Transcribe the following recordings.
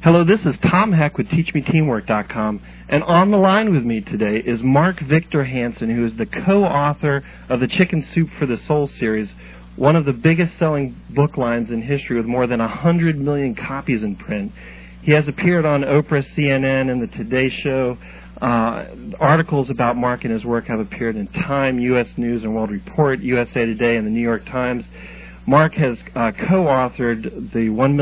Hello, this is Tom Heck with TeachMeTeamwork.com, and on the line with me today is Mark Victor Hansen, who is the co-author of the Chicken Soup for the Soul series, one of the biggest-selling book lines in history with more than 100 million copies in print. He has appeared on Oprah, CNN, and the Today Show. Articles about Mark and his work have appeared in Time, U.S. News and World Report, USA Today, and the New York Times. Mark has co-authored the 1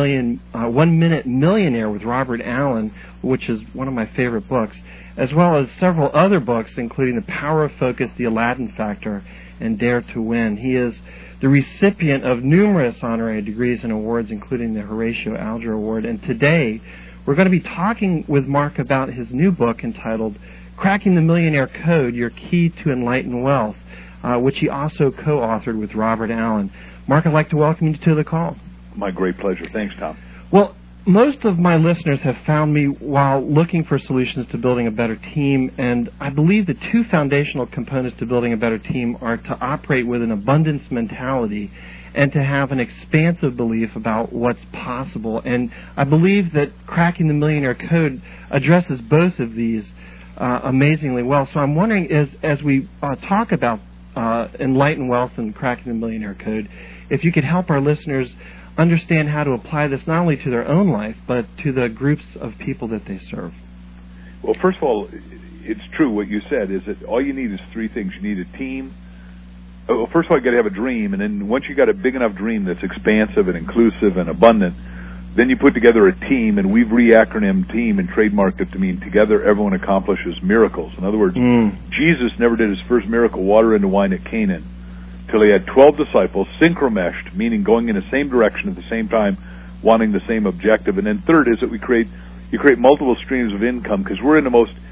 Minute Millionaire with Robert Allen, which is one of my favorite books, as well as several other books, including The Power of Focus, The Aladdin Factor, and Dare to Win. He is the recipient of numerous honorary degrees and awards, including the Horatio Alger Award. And today, we're going to be talking with Mark about his new book entitled Cracking the Millionaire Code, Your Key to Enlightened Wealth, which he also co-authored with Robert Allen. Mark, I'd like to welcome you to the call. My great pleasure. Thanks, Tom. Well, most of my listeners have found me while looking for solutions to building a better team, and I believe the two foundational components to building a better team are to operate with an abundance mentality and to have an expansive belief about what's possible. And I believe that Cracking the Millionaire Code addresses both of these amazingly well. So I'm wondering, as we talk about Enlightened Wealth and Cracking the Millionaire Code, if you could help our listeners understand how to apply this not only to their own life, but to the groups of people that they serve. Well, first of all, it's true what you said, is that all you need is three things. You need a team. Well, first of all, you got to have a dream, and then once you got a big enough dream that's expansive and inclusive and abundant, then you put together a team, and we've re-acronymed team and trademarked it to mean together everyone accomplishes miracles. In other words, Jesus never did his first miracle, water into wine at Canaan, till he had 12 disciples, synchromeshed, meaning going in the same direction at the same time, wanting the same objective. And then third is that you create multiple streams of income, because we're in the most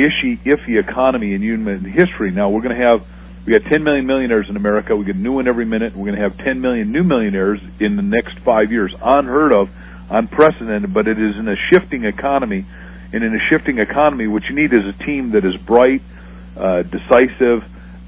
iffy economy in human history. Now we got 10 million millionaires in America. We get a new one every minute. We're going to have 10 million new millionaires in the next 5 years. Unheard of, unprecedented, but it is in a shifting economy. And in a shifting economy, what you need is a team that is bright, decisive,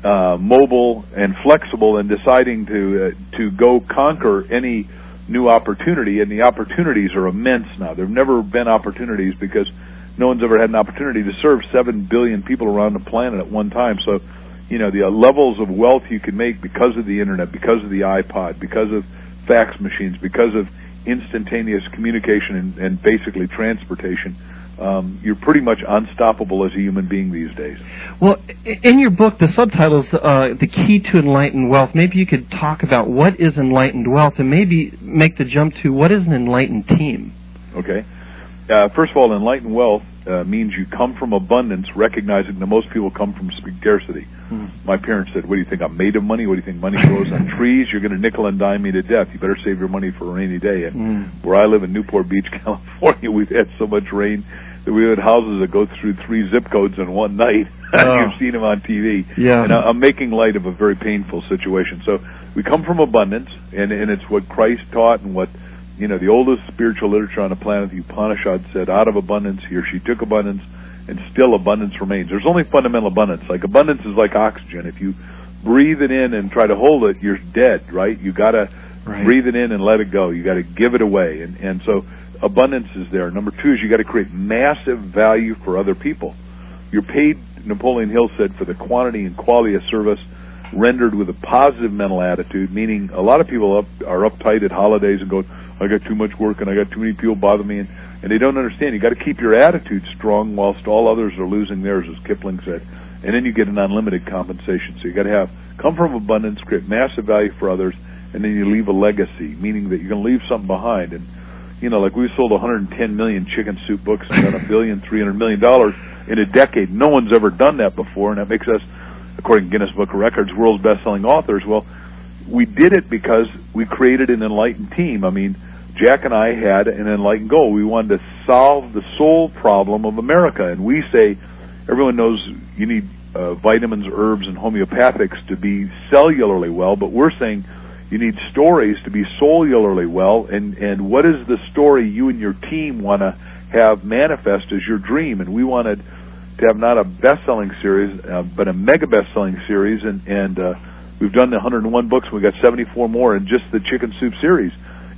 mobile, and flexible, and deciding to go conquer any new opportunity. And the opportunities are immense now. There have never been opportunities because no one's ever had an opportunity to serve 7 billion people around the planet at one time. So, you know, the levels of wealth you can make because of the internet, because of the iPod, because of fax machines, because of instantaneous communication and basically transportation, you're pretty much unstoppable as a human being these days. Well, in your book, the subtitle is The Key to Enlightened Wealth. Maybe you could talk about what is enlightened wealth and maybe make the jump to what is an enlightened team. Okay. First of all, enlightened wealth means you come from abundance, recognizing that most people come from scarcity. My parents said, what do you think, I'm made of money? What do you think, money grows on trees? You're going to nickel and dime me to death. You better save your money for a rainy day. And where I live in Newport Beach, California, we've had so much rain that we had houses that go through 3 zip codes in one night. You've seen them on TV. Yeah. And I'm making light of a very painful situation. So we come from abundance, and it's what Christ taught and what, you know, the oldest spiritual literature on the planet, the Upanishads, said, out of abundance, he or she took abundance, and still abundance remains. There's only fundamental abundance. Like, abundance is like oxygen. If you breathe it in and try to hold it, you're dead, right? You got to breathe it in and let it go. You got to give it away. And so abundance is there. Number 2 is you got to create massive value for other people. You're paid, Napoleon Hill said, for the quantity and quality of service rendered with a positive mental attitude, meaning a lot of people are uptight at holidays and go, I got too much work and I got too many people bother me, and they don't understand. You got to keep your attitude strong whilst all others are losing theirs, as Kipling said, and then you get an unlimited compensation. So you got to come from abundance, create massive value for others, and then you leave a legacy, meaning that you're going to leave something behind. And you know, like we've sold 110 million Chicken Soup books and done $1.3 billion in a decade. No one's ever done that before, and that makes us, according to Guinness Book of Records, world's best-selling authors. Well, we did it because we created an enlightened team. I mean, Jack and I had an enlightened goal. We wanted to solve the soul problem of America. And we say, everyone knows you need vitamins, herbs, and homeopathics to be cellularly well, but we're saying you need stories to be cellularly well. And what is the story you and your team want to have manifest as your dream? And we wanted to have not a best-selling series, but a mega best-selling series. And we've done the 101 books. We've got 74 more in just the Chicken Soup series.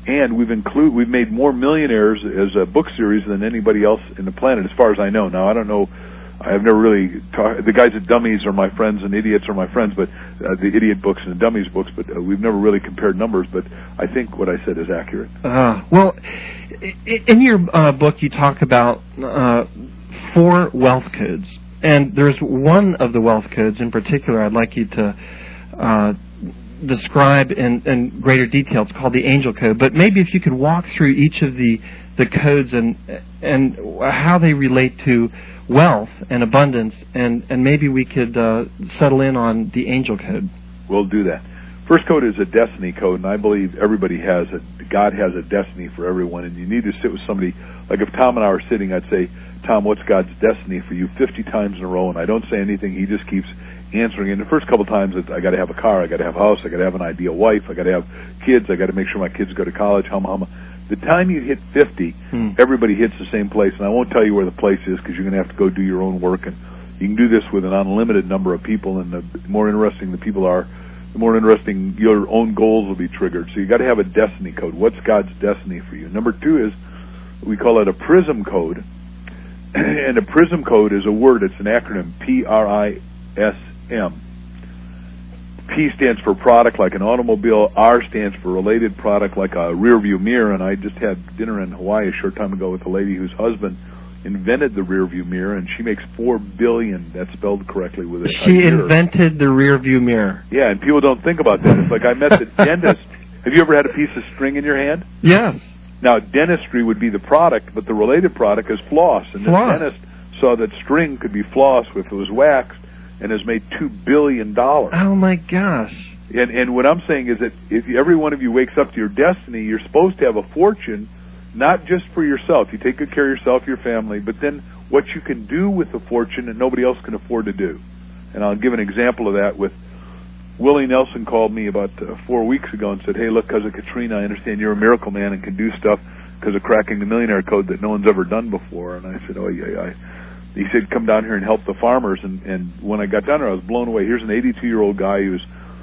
And we've made more millionaires as a book series than anybody else in the planet, as far as I know. Now, I don't know. I've never really talked. The guys at Dummies are my friends, and Idiots are my friends, but the Idiot books and the Dummies books. But we've never really compared numbers. But I think what I said is accurate. Well, in your book, you talk about 4 wealth codes, and there's one of the wealth codes in particular I'd like you to describe in greater detail. It's called the Angel Code. But maybe if you could walk through each of the codes and how they relate to wealth and abundance, and maybe we could settle in on the Angel Code. We'll do that. First code is a destiny code, and I believe everybody has it. God has a destiny for everyone, and you need to sit with somebody. Like if Tom and I were sitting, I'd say, Tom, what's God's destiny for you 50 times in a row? And I don't say anything. He just keeps answering. And the first couple times, I got to have a car, I got to have a house, I got to have an ideal wife, I got to have kids, I got to make sure my kids go to college. The time you hit 50, everybody hits the same place, and I won't tell you where the place is because you're going to have to go do your own work. And you can do this with an unlimited number of people, and the more interesting the people are, the more interesting your own goals will be triggered. So you got to have a destiny code. What's God's destiny for you? Number 2 is, we call it a PRISM code, and a PRISM code is a word. It's an acronym, PRISM. P stands for product, like an automobile. R stands for related product, like a rear view mirror. And I just had dinner in Hawaii a short time ago with a lady whose husband invented the rear view mirror, and she makes $4 billion. That's spelled correctly with it. She invented the rear view mirror. Yeah, and people don't think about that. It's like I met the dentist. Have you ever had a piece of string in your hand? Yes. Now, dentistry would be the product, but the related product is floss. And the dentist saw that string could be floss if it was waxed, and has made $2 billion. Oh, my gosh. And what I'm saying is that if every one of you wakes up to your destiny, you're supposed to have a fortune, not just for yourself. You take good care of yourself, your family, but then what you can do with the fortune that nobody else can afford to do. And I'll give an example of that with Willie Nelson called me about 4 weeks ago and said, hey, look, because of Katrina, I understand you're a miracle man and can do stuff because of cracking the millionaire code that no one's ever done before. And I said, oh, yeah. He said, come down here and help the farmers. And when I got down there, I was blown away. Here's an 82-year-old guy who's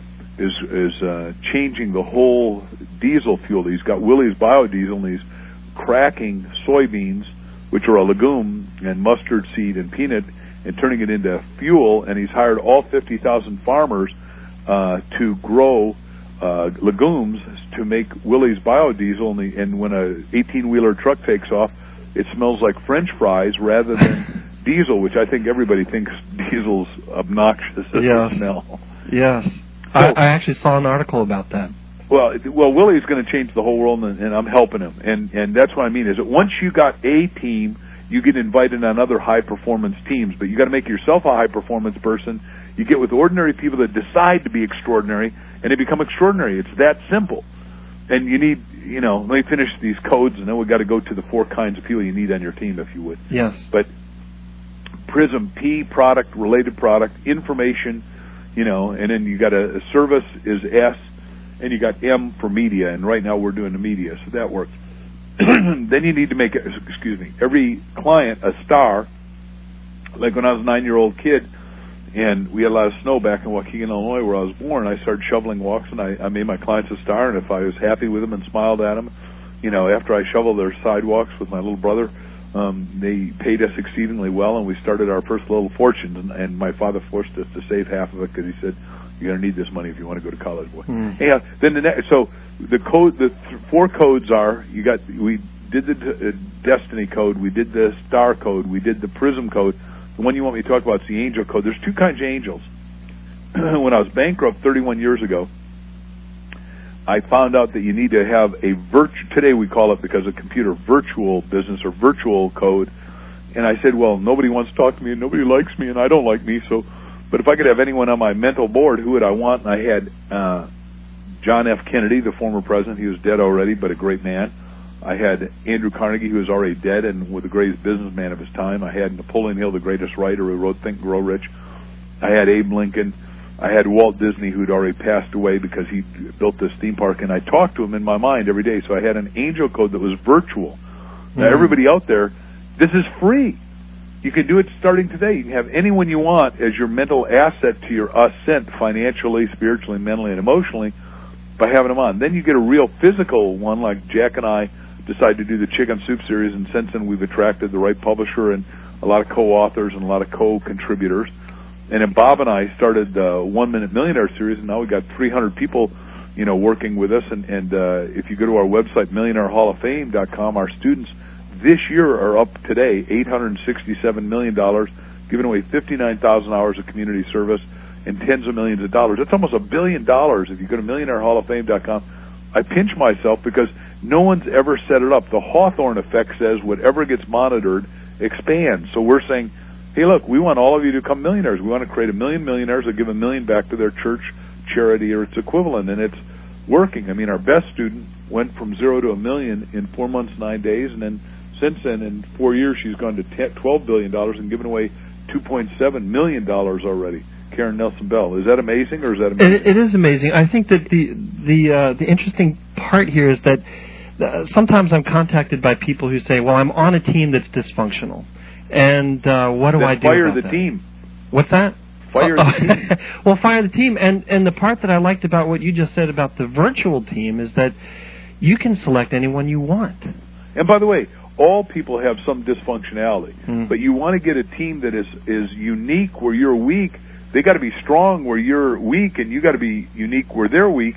changing the whole diesel fuel. He's got Willie's biodiesel, and he's cracking soybeans, which are a legume, and mustard seed and peanut, and turning it into fuel. And he's hired all 50,000 farmers to grow legumes to make Willie's biodiesel. And when a 18-wheeler truck takes off, it smells like French fries rather than diesel, which I think everybody thinks diesel's obnoxious as a smell. Yes. So, I actually saw an article about that. Well, Willie's going to change the whole world, and I'm helping him. And that's what I mean, is that once you got a team, you get invited on other high-performance teams. But you got to make yourself a high-performance person. You get with ordinary people that decide to be extraordinary, and they become extraordinary. It's that simple. And you need, let me finish these codes, and then we've got to go to the 4 kinds of people you need on your team, if you would. Yes. But PRISM, P, product, related product, information, and then you got a service is S, and you got M for media, and right now we're doing the media, so that works. Then you need to make, every client a star. Like when I was a 9-year-old kid, and we had a lot of snow back in Waukegan, Illinois, where I was born, I started shoveling walks, and I made my clients a star, and if I was happy with them and smiled at them, after I shoveled their sidewalks with my little brother, they paid us exceedingly well, and we started our first little fortunes, and my father forced us to save half of it because he said, you're going to need this money if you want to go to college, boy. Yeah. Then so the 4 codes are, we did the destiny code, we did the star code, we did the PRISM code. The one you want me to talk about is the angel code. There's 2 kinds of angels. When I was bankrupt 31 years ago, I found out that you need to have today we call it, because of computer, virtual business or virtual code. And I said, well, nobody wants to talk to me, and nobody likes me, and I don't like me, but if I could have anyone on my mental board, who would I want? And I had John F. Kennedy, the former president. He was dead already, but a great man. I had Andrew Carnegie, who was already dead and was the greatest businessman of his time. I had Napoleon Hill, the greatest writer who wrote Think and Grow Rich. I had Abe Lincoln. I had Walt Disney, who'd already passed away because he built this theme park, and I talked to him in my mind every day. So I had an angel code that was virtual. Now, everybody out there, this is free. You can do it starting today. You can have anyone you want as your mental asset to your ascent, financially, spiritually, mentally, and emotionally. by having them on. Then you get a real physical one, like Jack and I decided to do the Chicken Soup series, and since then we've attracted the right publisher and a lot of co-authors and a lot of co-contributors. And then Bob and I started the 1 Minute Millionaire series, and now we've got 300 people, working with us. And if you go to our website, MillionaireHallOfFame.com, our students this year are up today $867 million, giving away 59,000 hours of community service and tens of millions of dollars. That's almost $1 billion if you go to MillionaireHallOfFame.com. I pinch myself because no one's ever set it up. The Hawthorne effect says whatever gets monitored expands. So we're saying, hey, look, we want all of you to become millionaires. We want to create 1 million millionaires that give $1 million back to their church, charity, or its equivalent, and it's working. I mean, our best student went from 0 to $1 million in 4 months, 9 days, and then since then, in 4 years, she's gone to $12 billion and given away $2.7 million already. Karen Nelson Bell. Is that amazing, or is that amazing? It is amazing. I think that the interesting part here is that sometimes I'm contacted by people who say, well, I'm on a team that's dysfunctional, and what do I do fire about the that? team. What's that? Fire the team. Well, fire the team. And the part that I liked about what you just said about the virtual team is that you can select anyone you want. And by the way, all people have some dysfunctionality, but you want to get a team that is unique where you're weak. They got to be strong where you're weak, and you got to be unique where they're weak.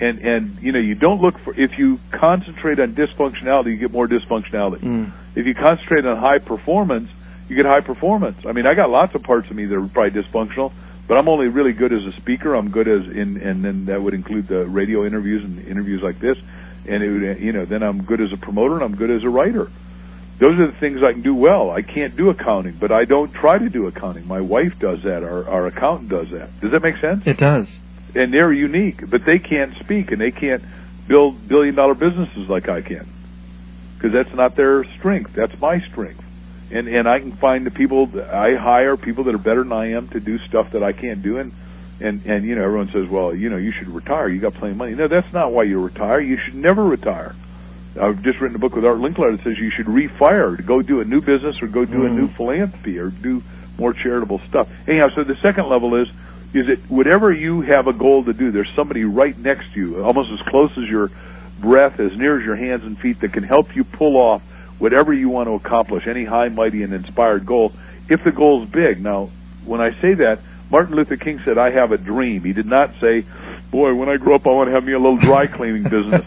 And you don't look for, if you concentrate on dysfunctionality, you get more dysfunctionality. If you concentrate on high performance, you get high performance. I mean, I got lots of parts of me that are probably dysfunctional, but I'm only really good as a speaker. I'm good and then that would include the radio interviews and interviews like this. And it would, then I'm good as a promoter and I'm good as a writer. Those are the things I can do well. I can't do accounting, but I don't try to do accounting. My wife does that. Our accountant does that. Does that make sense? It does. And they're unique, but they can't speak, and they can't build billion-dollar businesses like I can, because that's not their strength. That's my strength. And I can find the people, I hire people that are better than I am to do stuff that I can't do, and everyone says, well, you should retire. You got plenty of money. No, that's not why you retire. You should never retire. I've just written a book with Art Linkletter that says you should refire to go do a new business or go do a new philanthropy or do more charitable stuff. Anyhow, so the second level is that whatever you have a goal to do, there's somebody right next to you, almost as close as your breath, as near as your hands and feet, that can help you pull off whatever you want to accomplish, any high, mighty, and inspired goal, if the goal's big. Now, when I say that, Martin Luther King said, I have a dream. He did not say, boy, when I grow up, I want to have me a little dry cleaning business.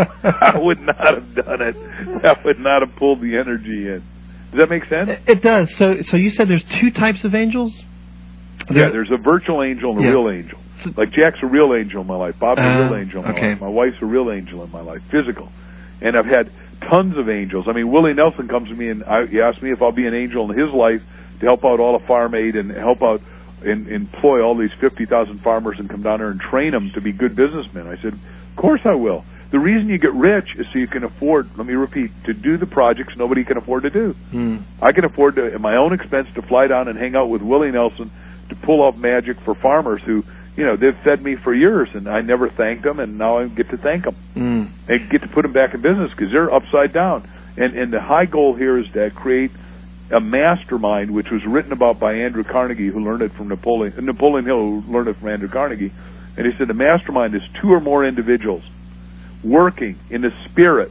I would not have done it. That would not have pulled the energy in. Does that make sense? It does. So you said there's two types of angels? There's a virtual angel and a real angel. Like Jack's a real angel in my life. Bob's a real angel in my life. My wife's a real angel in my life, physical. And I've had tons of angels. I mean, Willie Nelson comes to me and he asks me if I'll be an angel in his life to help out all the Farm Aid and help out and employ all these 50,000 farmers and come down there and train them to be good businessmen. I said, of course I will. The reason you get rich is so you can afford, let me repeat, to do the projects nobody can afford to do. I can afford to, at my own expense, to fly down and hang out with Willie Nelson to pull off magic for farmers who, they've fed me for years, and I never thanked them, and now I get to thank them. And get to put them back in business because they're upside down. And the high goal here is to create a mastermind, which was written about by Andrew Carnegie, who learned it from Napoleon Hill, who learned it from Andrew Carnegie. And he said the mastermind is 2 or more individuals working in the spirit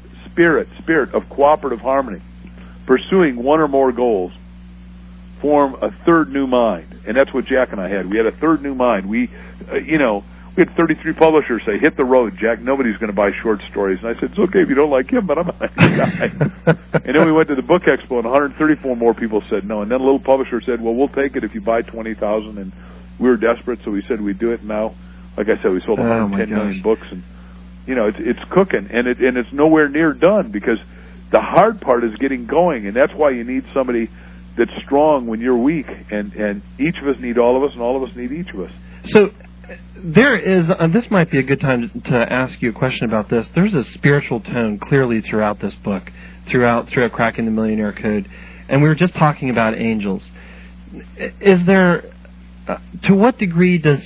of cooperative harmony, pursuing 1 or more goals, form a third new mind. And that's what Jack and I had. We had a third new mind. We had 33 publishers say, hit the road, Jack. Nobody's going to buy short stories. And I said, it's okay if you don't like him, but I'm a nice guy. And then we went to the book expo, and 134 more people said no. And then a little publisher said, well, we'll take it if you buy 20,000. And we were desperate, so we said we'd do it. And now, like I said, we sold 110 million books. And, it's cooking. And it's nowhere near done because the hard part is getting going. And that's why you need somebody that's strong when you're weak. And each of us need all of us, and all of us need each of us. So there is, this might be a good time to ask you a question about this. There's a spiritual tone clearly throughout this book, throughout Cracking the Millionaire Code. And we were just talking about angels. Is there, to what degree does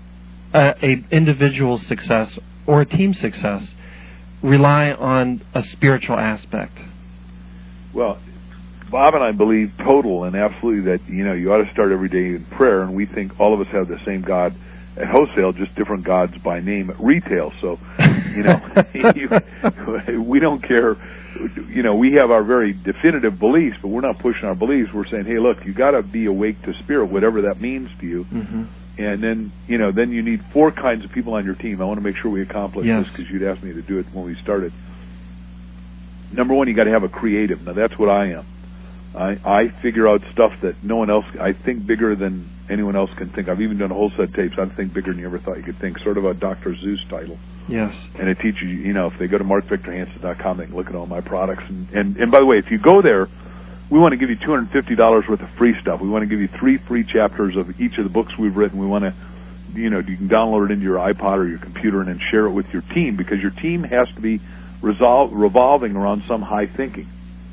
a individual success or a team success rely on a spiritual aspect? Well, Bob and I believe total and absolutely that, you ought to start every day in prayer, and we think all of us have the same God at wholesale, just different gods by name at retail. So We don't care. We have our very definitive beliefs, but we're not pushing our beliefs. We're saying, hey, look, you got to be awake to spirit, whatever that means to you. Mm-hmm. And then, then you need 4 kinds of people on your team. I want to make sure we accomplish yes. this because you'd asked me to do it when we started. Number 1, you got to have a creative. Now, that's what I am. I figure out stuff that no one else. I think bigger than anyone else can think. I've even done a whole set of tapes. I think bigger than you ever thought you could think. Sort of a Dr. Zeus title. Yes. And it teaches you. If they go to markvictorhansen.com, they can look at all my products. And by the way, if you go there, we want to give you $250 worth of free stuff. We want to give you 3 free chapters of each of the books we've written. We want to, you can download it into your iPod or your computer and then share it with your team because your team has to be revolving around some high thinking.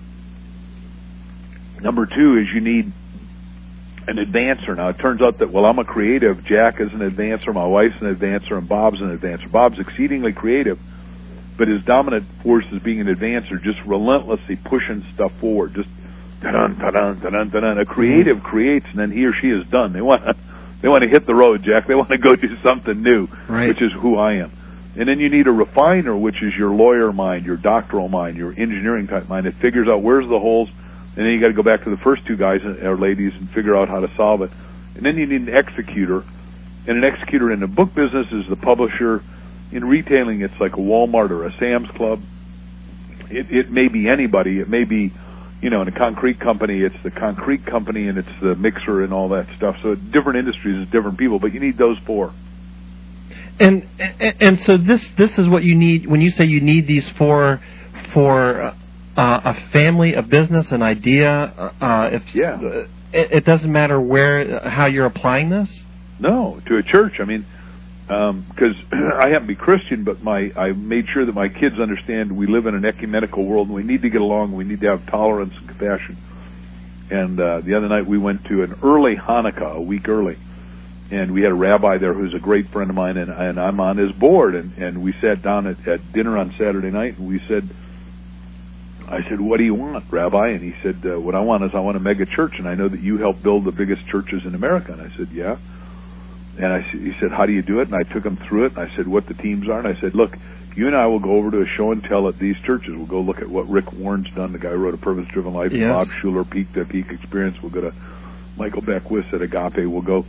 Number 2 is you need an advancer. Now, it turns out that, I'm a creative. Jack is an advancer. My wife's an advancer. And Bob's an advancer. Bob's exceedingly creative, but his dominant force is being an advancer, just relentlessly pushing stuff forward. Just ta-dun, ta-dun, ta-dun, ta-dun. A creative creates, and then he or she is done. They want to hit the road, Jack. They want to go do something new, right. Which is who I am. And then you need a refiner, which is your lawyer mind, your doctoral mind, your engineering type mind. It figures out where's the holes, and then you got to go back to the first 2 guys or ladies and figure out how to solve it. And then you need an executor, and an executor in the book business is the publisher. In retailing, it's like a Walmart or a Sam's Club. It may be anybody. It may be, in a concrete company, it's the concrete company and it's the mixer and all that stuff. So different industries is different people, but you need those 4. And so this is what you need when you say you need these 4 for a family, a business, an idea. It doesn't matter how you're applying this. No, to a church. I mean, because I happen to be Christian, but I made sure that my kids understand we live in an ecumenical world and we need to get along. We need to have tolerance and compassion. And the other night we went to an early Hanukkah, a week early, and we had a rabbi there who's a great friend of mine, and I'm on his board. And we sat down at dinner on Saturday night, and I said, what do you want, Rabbi? And he said, what I want is I want a mega church, and I know that you help build the biggest churches in America. And I said, yeah. And he said, how do you do it? And I took him through it, and I said, what the teams are. And I said, look, you and I will go over to a show and tell at these churches. We'll go look at what Rick Warren's done, the guy who wrote A Purpose-Driven Life, yes. Bob Schuller, Peak to Peak Experience. We'll go to Michael Beckwith at Agape. We'll go,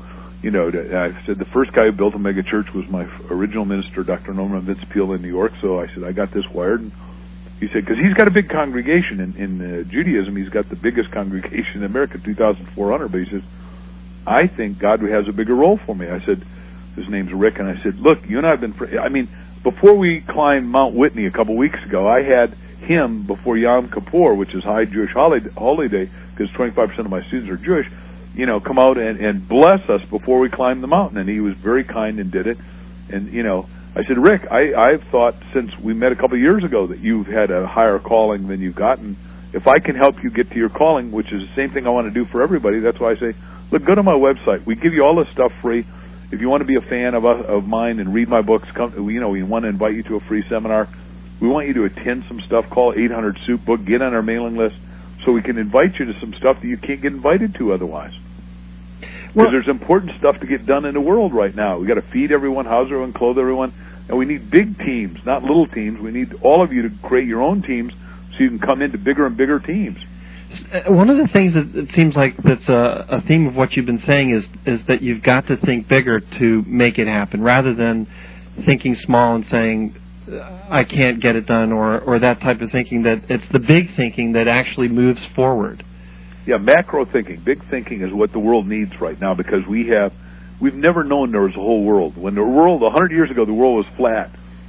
I said the first guy who built a mega church was my original minister, Dr. Norman Vince Peale in New York. So I said, I got this wired. And he said, because he's got a big congregation in Judaism. He's got the biggest congregation in America, 2,400. But he says, I think God has a bigger role for me. I said, his name's Rick. And I said, look, you and I have been, before we climbed Mount Whitney a couple weeks ago, I had him before Yom Kippur, which is high Jewish holiday, because 25% of my students are Jewish, come out and bless us before we climb the mountain. And he was very kind and did it. And, I said, Rick, I've thought since we met a couple of years ago that you've had a higher calling than you've gotten. If I can help you get to your calling, which is the same thing I want to do for everybody, that's why I say, look, go to my website. We give you all this stuff free. If you want to be a fan of mine and read my books, we want to invite you to a free seminar. We want you to attend some stuff. Call 800 Soup Book. Get on our mailing list so we can invite you to some stuff that you can't get invited to otherwise. Because there's important stuff to get done in the world right now. We got to feed everyone, house everyone, clothe everyone, and we need big teams, not little teams. We need all of you to create your own teams so you can come into bigger and bigger teams. One of the things that it seems like that's a theme of what you've been saying is that you've got to think bigger to make it happen, rather than thinking small and saying, I can't get it done, or that type of thinking. That it's the big thinking that actually moves forward. Yeah, macro thinking, big thinking is what the world needs right now, because we've never known there was a whole world. When the world, 100 years ago, the world was flat.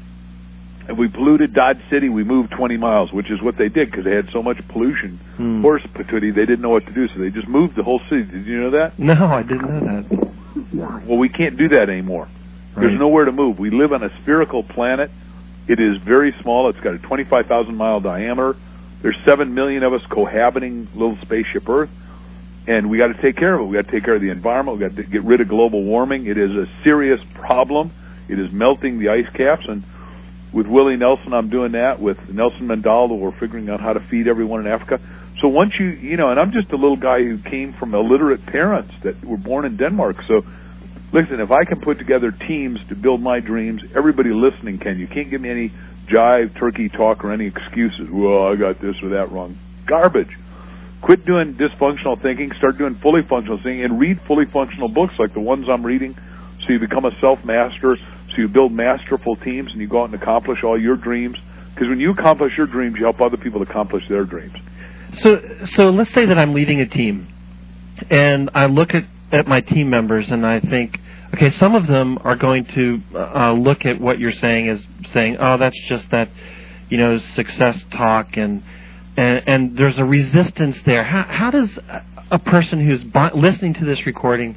And we polluted Dodge City, we moved 20 miles, which is what they did because they had so much pollution, horse patootie, they didn't know what to do, so they just moved the whole city. Did you know that? No, I didn't know that. Well, we can't do that anymore. Right. There's nowhere to move. We live on a spherical planet. It is very small. It's got a 25,000-mile diameter. There's 7 million of us cohabiting little spaceship Earth, and we got to take care of it. We got to take care of the environment. We got to get rid of global warming. It is a serious problem. It is melting the ice caps, and with Willie Nelson, I'm doing that. With Nelson Mandela, we're figuring out how to feed everyone in Africa. So once and I'm just a little guy who came from illiterate parents that were born in Denmark. So Listen, if I can put together teams to build my dreams, everybody listening can. You can't give me any jive, turkey talk or any excuses. Well, I got this or that wrong. Garbage. Quit doing dysfunctional thinking. Start doing fully functional thinking, and read fully functional books like the ones I'm reading, so you become a self-master, so you build masterful teams, and you go out and accomplish all your dreams. Because when you accomplish your dreams, you help other people accomplish their dreams. So let's say that I'm leading a team, and I look at my team members, and I think, okay, some of them are going to look at what you're saying as saying, oh, that's just that, success talk, and there's a resistance there. How does a person who's listening to this recording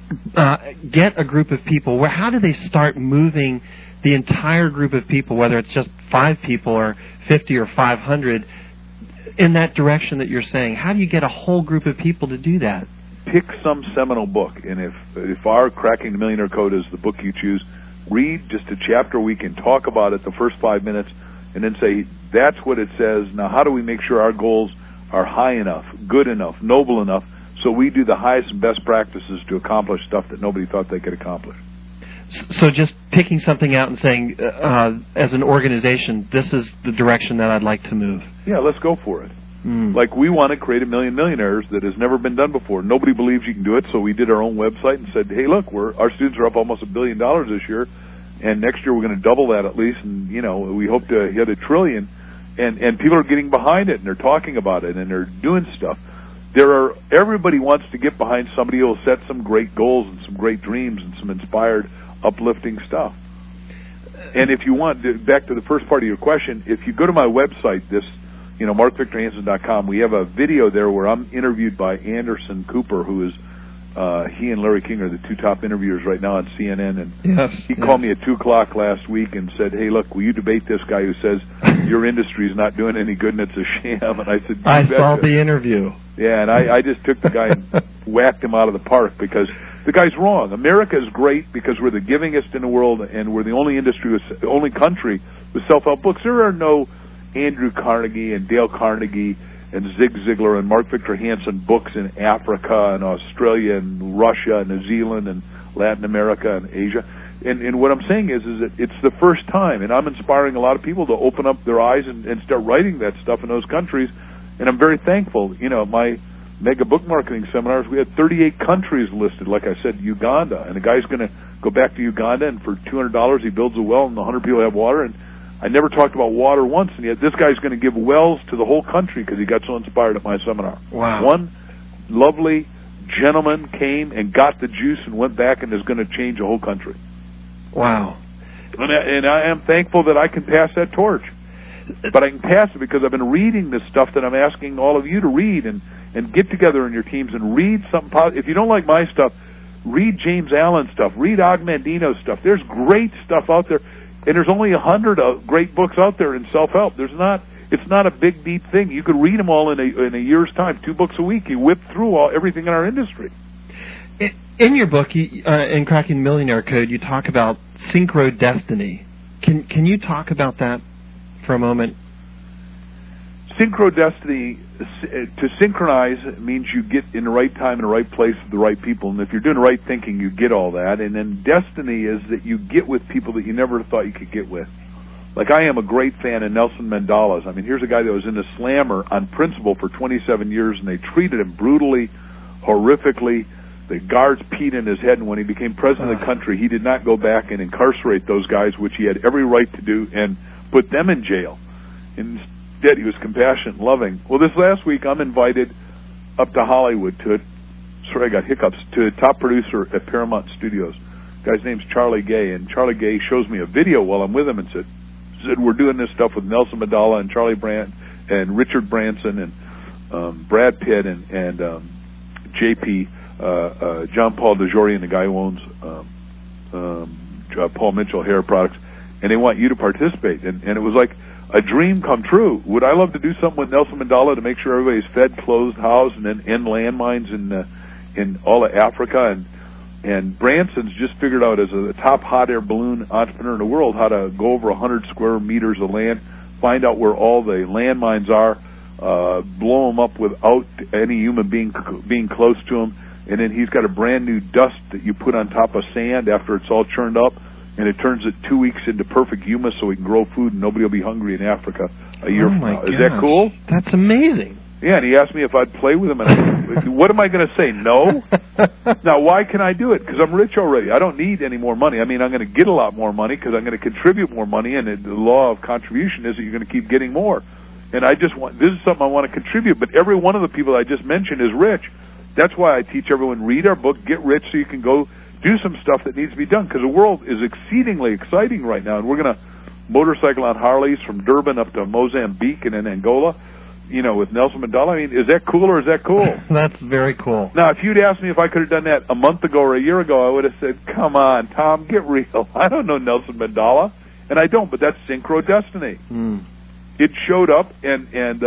get a group of people? How do they start moving the entire group of people, whether it's just 5 people or 50 or 500, in that direction that you're saying? How do you get a whole group of people to do that? Pick some seminal book, and if our Cracking the Millionaire Code is the book you choose, read just a chapter a week and talk about it the first 5 minutes, and then say, that's what it says. Now, how do we make sure our goals are high enough, good enough, noble enough, so we do the highest and best practices to accomplish stuff that nobody thought they could accomplish? So just picking something out and saying, as an organization, this is the direction that I'd like to move. Yeah, let's go for it. Like, we want to create 1 million millionaires that has never been done before. Nobody believes you can do it, so we did our own website and said, hey, look, our students are up almost $1 billion this year, and next year we're going to double that at least, and, we hope to hit $1 trillion. And people are getting behind it, and they're talking about it, and they're doing stuff. Everybody wants to get behind somebody who will set some great goals and some great dreams and some inspired, uplifting stuff. And if you want, back to the first part of your question, if you go to my website, MarkVictorHanson.com, we have a video there where I'm interviewed by Anderson Cooper, who is, he and Larry King are the 2 top interviewers right now on CNN, and he called me at 2 o'clock last week and said, hey, look, will you debate this guy who says your industry is not doing any good and it's a sham? And I said, I saw the interview. Yeah, and I just took the guy and whacked him out of the park, because the guy's wrong. America is great because we're the givingest in the world, and we're the only country with self-help books. There are no Andrew Carnegie and Dale Carnegie and Zig Ziglar and Mark Victor Hansen books in Africa and Australia and Russia and New Zealand and Latin America and Asia. And what I'm saying is that it's the first time, and I'm inspiring a lot of people to open up their eyes and start writing that stuff in those countries. And I'm very thankful. My mega book marketing seminars, we had 38 countries listed. Like I said, Uganda, and the guy's going to go back to Uganda, and for $200 he builds a well, and 100 people have water. And I never talked about water once, and yet this guy's going to give wells to the whole country because he got so inspired at my seminar. Wow. One lovely gentleman came and got the juice and went back and is going to change the whole country. Wow. And I am thankful that I can pass that torch. But I can pass it because I've been reading this stuff that I'm asking all of you to read, and get together in your teams and read something positive. If you don't like my stuff, read James Allen's stuff. Read Og Mandino's stuff. There's great stuff out there. And there's only 100 great books out there in self-help. It's not a big, deep thing. You could read them all in a year's time, 2 books a week. You whip through everything in our industry. In your book, in Cracking the Millionaire Code, you talk about synchrodestiny. Can you talk about that for a moment? Synchrodestiny, to synchronize means you get in the right time in the right place with the right people. And if you're doing the right thinking, you get all that. And then destiny is that you get with people that you never thought you could get with. Like, I am a great fan of Nelson Mandela's. I mean, here's a guy that was in the slammer on principle for 27 years, and they treated him brutally, horrifically. The guards peed in his head, and when he became president of the country, he did not go back and incarcerate those guys, which he had every right to do, and put them in jail. Instead, he was compassionate and loving. Well, this last week, I'm invited up to Hollywood to a top producer at Paramount Studios. The guy's name's Charlie Gay, and Charlie Gay shows me a video while I'm with him and said, we're doing this stuff with Nelson Mandela and Charlie Brandt and Richard Branson and Brad Pitt and JP, John Paul DeJourian, the guy who owns Paul Mitchell Hair Products, and they want you to participate. And it was like a dream come true. Would I love to do something with Nelson Mandela to make sure everybody's fed, clothed, housed, and then end landmines in all of Africa? And Branson's just figured out, as a top hot air balloon entrepreneur in the world, how to go over 100 square meters of land, find out where all the landmines are, blow them up without any human being close to them, and then he's got a brand new dust that you put on top of sand after it's all churned up, and it turns it 2 weeks into perfect humus so we can grow food and nobody will be hungry in Africa a year from now. Is that cool? That's amazing. Yeah, and he asked me if I'd play with him. And what am I going to say? No? Now, why can I do it? Because I'm rich already. I don't need any more money. I mean, I'm going to get a lot more money because I'm going to contribute more money, and the law of contribution is that you're going to keep getting more. And I just want, this is something I want to contribute, but every one of the people I just mentioned is rich. That's why I teach everyone, read our book, get rich so you can go do some stuff that needs to be done, because the world is exceedingly exciting right now, and we're going to motorcycle on Harleys from Durban up to Mozambique and in Angola, you know, with Nelson Mandela. I mean, is that cool or is that cool? That's very cool. Now, if you'd asked me if I could have done that a month ago or a year ago, I would have said, come on, Tom, get real. I don't know Nelson Mandela, and I don't, but that's synchrodestiny. It showed up, and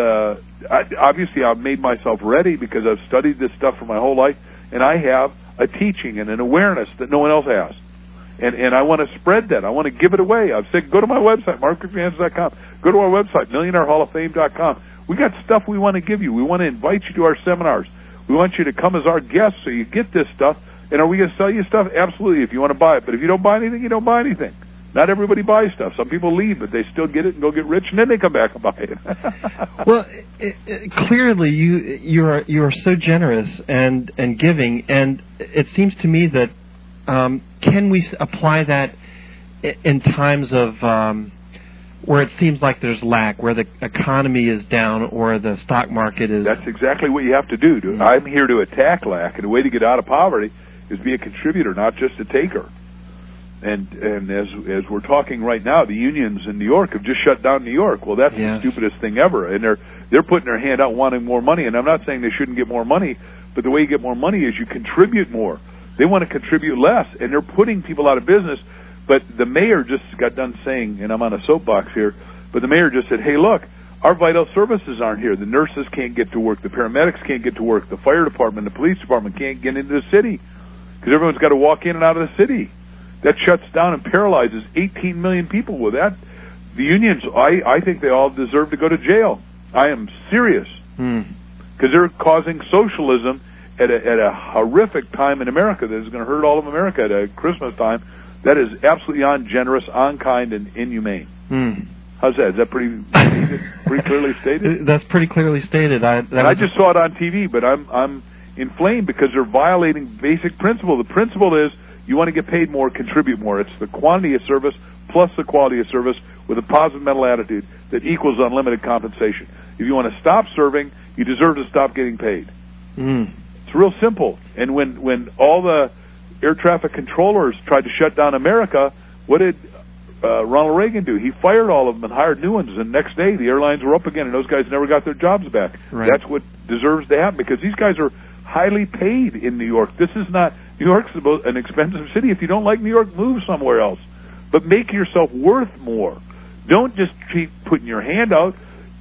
obviously I've made myself ready because I've studied this stuff for my whole life, and I have a teaching and an awareness that no one else has. And I want to spread that. I want to give it away. I've said, go to my website, markvictorhansen.com. Go to our website, MillionaireHallOfFame.com. We got stuff we want to give you. We want to invite you to our seminars. We want you to come as our guest so you get this stuff. And are we going to sell you stuff? Absolutely, if you want to buy it. But if you don't buy anything, you don't buy anything. Not everybody buys stuff. Some people leave, but they still get it and go get rich, and then they come back and buy it. Well, clearly you are so generous and giving, and it seems to me that can we apply that in times of where it seems like there's lack, where the economy is down or the stock market is... That's exactly what you have to do. I'm here to attack lack, and the way to get out of poverty is be a contributor, not just a taker. And as we're talking right now, the unions in New York have just shut down New York. Well, that's the stupidest thing ever. And they're putting their hand out wanting more money. And I'm not saying they shouldn't get more money, but the way you get more money is you contribute more. They want to contribute less, and they're putting people out of business. But the mayor just got done saying, and I'm on a soapbox here, but the mayor just said, hey, look, our vital services aren't here. The nurses can't get to work. The paramedics can't get to work. The fire department, the police department can't get into the city because everyone's got to walk in and out of the city. That shuts down and paralyzes 18 million people. With that, the unions, I think they all deserve to go to jail. I am serious. Because they're causing socialism at a horrific time in America that is going to hurt all of America at Christmas time. That is absolutely ungenerous, unkind, and inhumane. How's that? Is that pretty clearly stated? That's pretty clearly stated. I just saw it on TV, but I'm inflamed because they're violating basic principle. The principle is you want to get paid more, contribute more. It's the quantity of service plus the quality of service with a positive mental attitude that equals unlimited compensation. If you want to stop serving, you deserve to stop getting paid. It's real simple. And when all the air traffic controllers tried to shut down America, what did Ronald Reagan do? He fired all of them and hired new ones. And the next day, the airlines were up again, and those guys never got their jobs back. Right. That's what deserves to happen because these guys are highly paid in New York. This is not... New York's an expensive city. If you don't like New York, move somewhere else. But make yourself worth more. Don't just keep putting your hand out.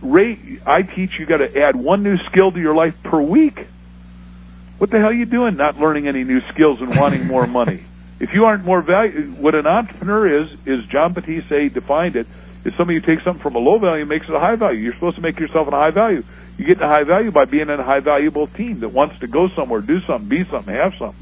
I teach you got to add one new skill to your life per week. What the hell are you doing not learning any new skills and wanting more money? If you aren't more value, what an entrepreneur is John Batiste defined it, is somebody who takes something from a low value and makes it a high value. You're supposed to make yourself a high value. You get to high value by being in a high valuable team that wants to go somewhere, do something, be something, have something.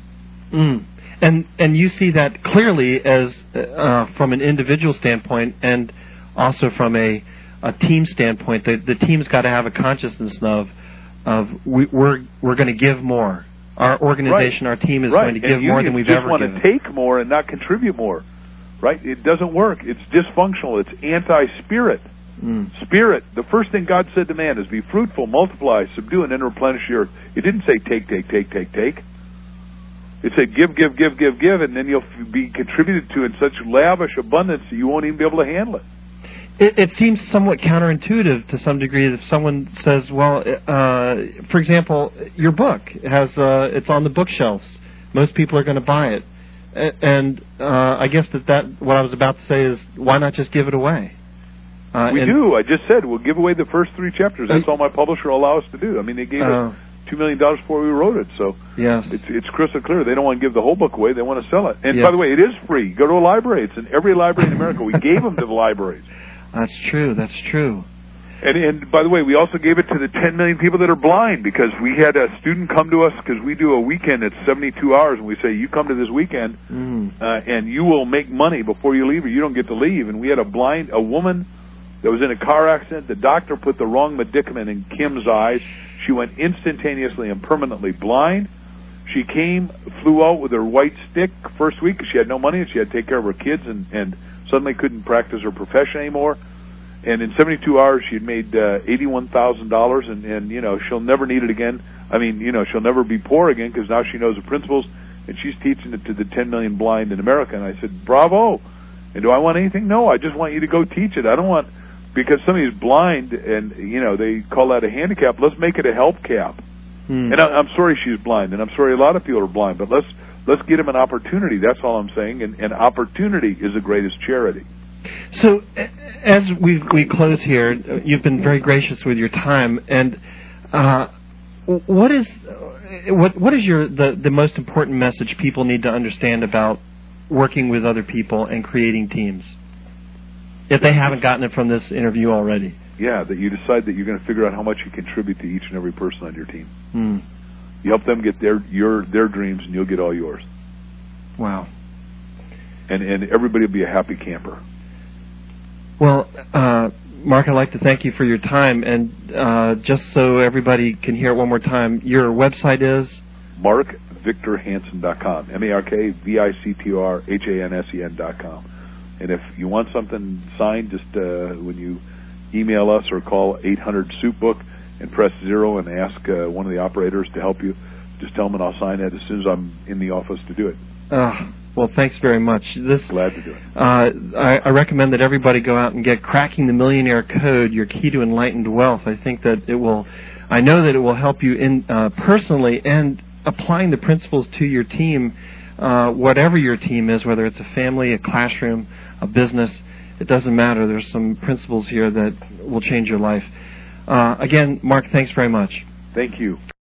And you see that clearly as from an individual standpoint and also from a team standpoint. The team's got to have a consciousness of we're going to give more. Our organization, our team is going to give more than we've ever given. You just want to take more and not contribute more, right? It doesn't work. It's dysfunctional. It's anti-spirit. Spirit, the first thing God said to man is be fruitful, multiply, subdue, and then replenish the earth. It didn't say take. It said give, and then you'll be contributed to in such lavish abundance that you won't even be able to handle it. It seems somewhat counterintuitive to some degree if someone says, well, for example, your book has it's on the bookshelves. Most people are going to buy it. And I guess that what I was about to say is, why not just give it away? We do. I just said we'll give away the first 3 chapters. That's all my publisher will allow us to do. I mean, they gave us $2 million before we wrote it, so yes, it's crystal clear. They don't want to give the whole book away. They want to sell it. And by the way, it is free. Go to a library. It's in every library in America. We gave them to the libraries. That's true. And by the way, we also gave it to the 10 million people that are blind, because we had a student come to us, because we do a weekend at 72 hours, and we say, you come to this weekend, and you will make money before you leave, or you don't get to leave. And we had a woman that was in a car accident. The doctor put the wrong medicament in Kim's eyes. She went instantaneously and permanently blind. She flew out with her white stick first week because she had no money and she had to take care of her kids, and suddenly couldn't practice her profession anymore. And in 72 hours, she had made $81,000, and she'll never need it again. I mean, she'll never be poor again, because now she knows the principles, and she's teaching it to the 10 million blind in America. And I said, bravo. And do I want anything? No, I just want you to go teach it. I don't want, because somebody's blind, and, they call that a handicap. Let's make it a help cap. And I'm sorry she's blind, and I'm sorry a lot of people are blind, but let's get them an opportunity. That's all I'm saying, and opportunity is the greatest charity. So, as we close here, you've been very gracious with your time, and what is the most important message people need to understand about working with other people and creating teams, if they haven't gotten it from this interview already? Yeah, that you decide that you're going to figure out how much you contribute to each and every person on your team. You help them get their dreams, and you'll get all yours. Wow. And everybody will be a happy camper. Well, Mark, I'd like to thank you for your time, and just so everybody can hear it one more time, your website is? MarkVictorHansen.com, MarkVictorHansen.com. And if you want something signed, just when you email us or call 800-SOUP-BOOK and press 0 and ask one of the operators to help you, just tell them and I'll sign it as soon as I'm in the office to do it. Well, thanks very much. Glad to do it. I recommend that everybody go out and get Cracking the Millionaire Code, Your Key to Enlightened Wealth. I think that I know that it will help you in personally, and applying the principles to your team, whatever your team is, whether it's a family, a classroom, a business, it doesn't matter. There's some principles here that will change your life. Again, Mark, thanks very much. Thank you.